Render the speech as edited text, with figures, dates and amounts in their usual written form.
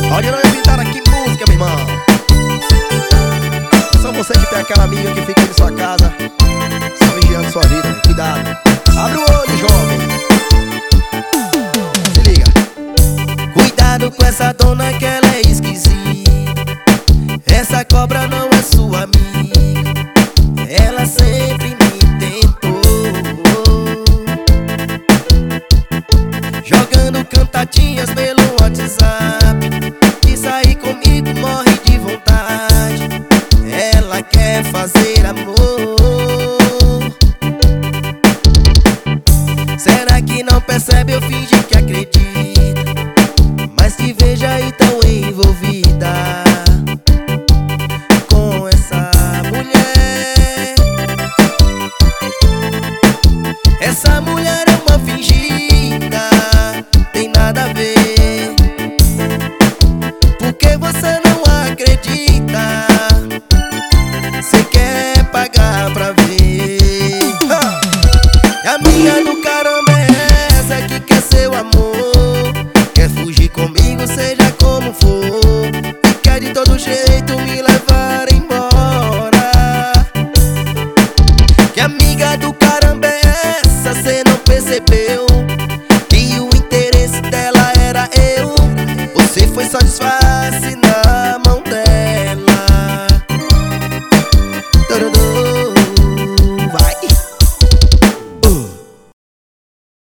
Olha, não é pintar aqui música, meu irmão. Só você que tem aquela amiga que fica em sua casa só vigiando sua vida, cuidado. Abre o olho, jovem. Se liga. Cuidado com essa dona que ela é esquisita. Essa cobra não é sua amiga. Ela sempre me tentou, jogando cantadinhas pelo WhatsApp. E sair comigo morre de vontade. Ela quer fazer amor. Será que não percebe? Eu fingi que acredita, mas te vejo aí tão envolvida com essa mulher. Essa mulher é uma fingida, tem nada a ver. Porque você não acredita, cê quer pagar pra ver. Amiga do caramba é essa que quer seu amor, quer fugir comigo seja como for, e quer de todo jeito me levar embora. Que amiga do caramba é essa, cê não percebeu que o interesse dela era eu? Você foi só disfarce, namorado.